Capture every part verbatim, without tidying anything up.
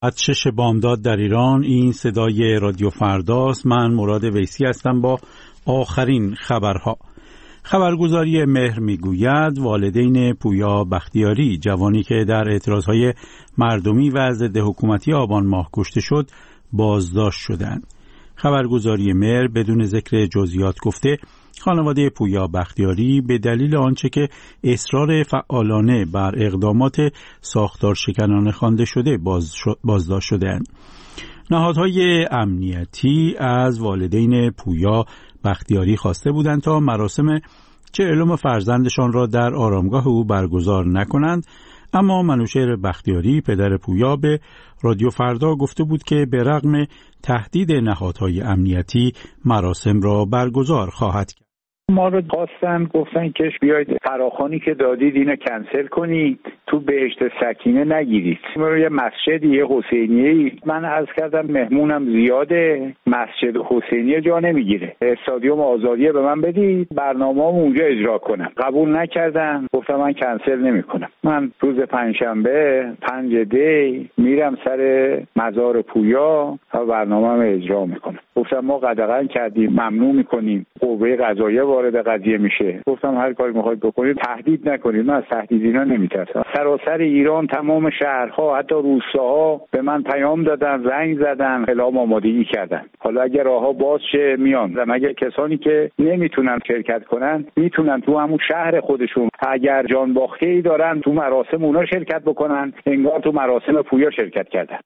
از شش بامداد در ایران، این صدای رادیو فرداست. من مراد ویسی هستم با آخرین خبرها. خبرگزاری مهر میگوید والدین پویا بختیاری، جوانی که در اعتراضهای مردمی و ضد حکومتی آبان ماه کشته شد، بازداشت شدند. خبرگزاری مهر بدون ذکر جزئیات گفته خانواده پویا بختیاری به دلیل آنچه که اصرار فعالانه بر اقدامات ساختار شکنانه خوانده شده بازداشت شدند. نهادهای امنیتی از والدین پویا بختیاری خواسته بودند تا مراسم چهلم فرزندشان را در آرامگاه او برگزار نکنند، اما منوشهر بختیاری پدر پویا به رادیو فردا گفته بود که به رغم تهدید نهادهای امنیتی مراسم را برگزار خواهد کرد. ما رو خواستن، گفتن که بیاید فراخوانی که دادید اینو کنسل کنید، تو بهشت سکینه نگیرید. ما رو یه مسجدی حسینیه، من عرض کردم مهمونم زیاده، مسجد حسینیه جا نمیگیره، استادیوم آزادیه به من بدید برنامه‌مو اونجا اجرا کنم. قبول نکردن، گفتم من کنسل نمیکنم. من روز پنجشنبه پنج دی میرم سر مزار پویا و برنامه‌مو اجرا میکنم. گفتم ما قدغن کردیم، ممنوع میکنیم، قوه قضاییه وارد قضیه میشه. گفتم هر کاری میخواید بکنید تهدید نکنید، من از تهدید اینا نمیترسم. سراسر ایران تمام شهرها حتی روستاها به من پیام دادن، زنگ زدن، اعلام آمادگی کردن. حالا اگر راهها باز شه میان، و اگر کسانی که نمیتونن شرکت کنن میتونن تو همون شهر خودشون اگر جان باخته‌ای دارن تو مراسم اونا شرکت بکنن، انگار تو مراسم پویا شرکت کردن.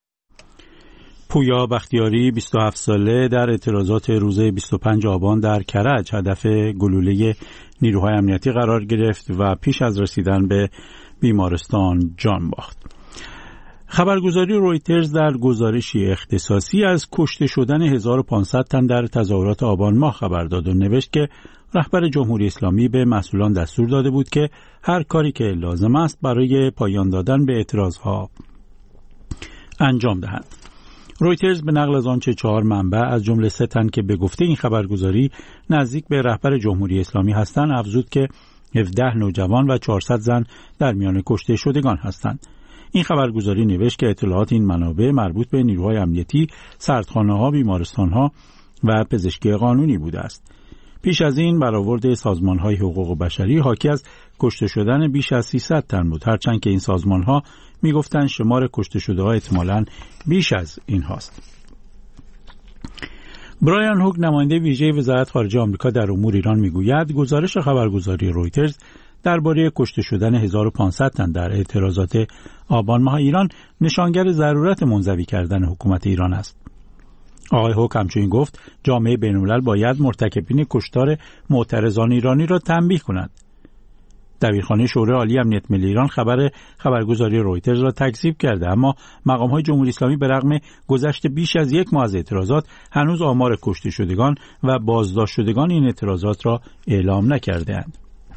پویا بختیاری بیست و هفت ساله در اعتراضات روز بیست و پنج آبان در کرج هدف گلوله نیروهای امنیتی قرار گرفت و پیش از رسیدن به بیمارستان جان باخت. خبرگزاری رویترز در گزارشی اختصاصی از کشته شدن هزار و پانصد تن در تظاهرات آبان ماه خبر داد و نوشت که رهبر جمهوری اسلامی به مسئولان دستور داده بود که هر کاری که لازم است برای پایان دادن به اعتراضها انجام دهند. رویترز به نقل از آنچه چهار منبع از جمله سه تن که به گفته این خبرگزاری نزدیک به رهبر جمهوری اسلامی هستند افزود که هفده نوجوان و چهارصد زن در میان کشته شدگان هستند. این خبرگزاری نوشت که اطلاعات این منابع مربوط به نیروهای امنیتی، سردخانه‌ها، بیمارستان‌ها و پزشکی قانونی بوده است. پیش از این برآورد سازمان‌های حقوق بشری حاکی از کشته شدن بیش از سیصد تن بود، هرچند که این سازمان‌ها می‌گفتند شمار کشته شده‌ها احتمالاً بیش از این هاست. برایان هوگ نماینده ویژه وزارت خارجه آمریکا در امور ایران میگوید گزارش خبرگزاری رویترز درباره کشته شدن هزار و پانصد تن در اعتراضات آبان ماه ایران نشانگر ضرورت منزوی کردن حکومت ایران است. آقای هوگ همچنین گفت جامعه بین‌الملل باید مرتکبین کشتار معترضان ایرانی را تنبیه کند. دبیرخانه شورای عالی امنیت ملی ایران خبر خبرگزاری رویترز را تکذیب کرده، اما مقام‌های جمهوری اسلامی به رغم گذشت بیش از یک ماه از اعتراضات هنوز آمار کشته شدگان و بازداشت شدگان این اعتراضات را اعلام نکرده‌اند.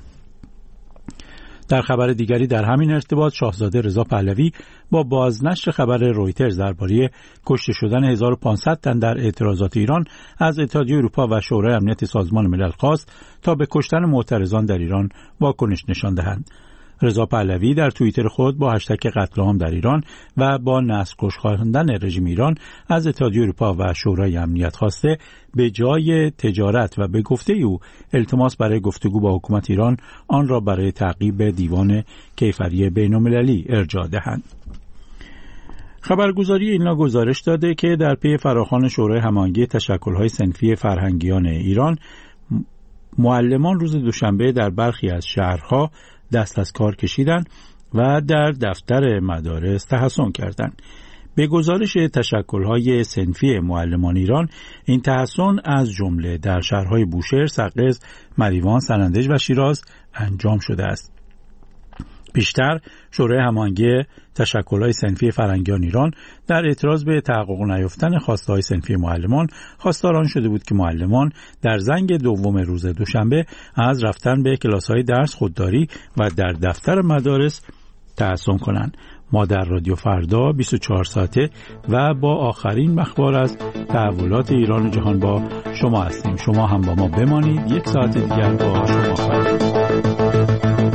در خبر دیگری در همین ارتباط شاهزاده رضا پهلوی با بازنشر خبر رویترز درباره کشته شدن هزار و پانصد تن در اعتراضات ایران از اتحادیه اروپا و شورای امنیت سازمان ملل خواست تا به کشتن معترضان در ایران واکنش نشان دهند. رضا پهلوی در توییتر خود با هشتگ قتل عام در ایران و با نسل‌کش خواندن رژیم ایران از اتحادیه اروپا و شورای امنیت خواسته به جای تجارت و به گفته او التماس برای گفتگو با حکومت ایران آن را برای تعقیب دیوان کیفری بین‌المللی ارجاع دهند. خبرگزاری ایلنا گزارش داده که در پی فراخوان شورای هماهنگی تشکل‌های صنفی فرهنگیان ایران، معلمان روز دوشنبه در برخی از شهرها دست از کار کشیدند و در دفتر مدارس تحصن کردند. به گزارش تشکل‌های صنفی معلمان ایران، این تحصن از جمله در شهرهای بوشهر، سقز، مریوان، سنندج و شیراز انجام شده است. پیشتر شورای هماهنگی تشکل‌های صنفی فرهنگیان ایران در اعتراض به تحقق نیافتن خواسته‌های صنفی معلمان خواستار آن شده بود که معلمان در زنگ دوم روز دوشنبه از رفتن به کلاس‌های درس خودداری و در دفتر مدارس تحصن کنند. ما در رادیو فردا بیست و چهار ساعته و با آخرین اخبار از تحولات ایران و جهان با شما هستیم. شما هم با ما بمانید. یک ساعت دیگر با شما خواهیم.